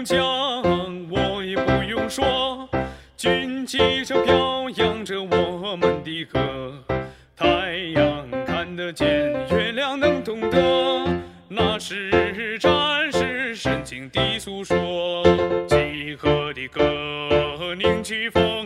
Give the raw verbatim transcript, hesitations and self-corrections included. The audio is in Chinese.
将，我也不用说，军旗着飘扬着我们的歌。太阳看得见，月亮能懂得，那是战士深情的诉说。集合的歌，凝聚风。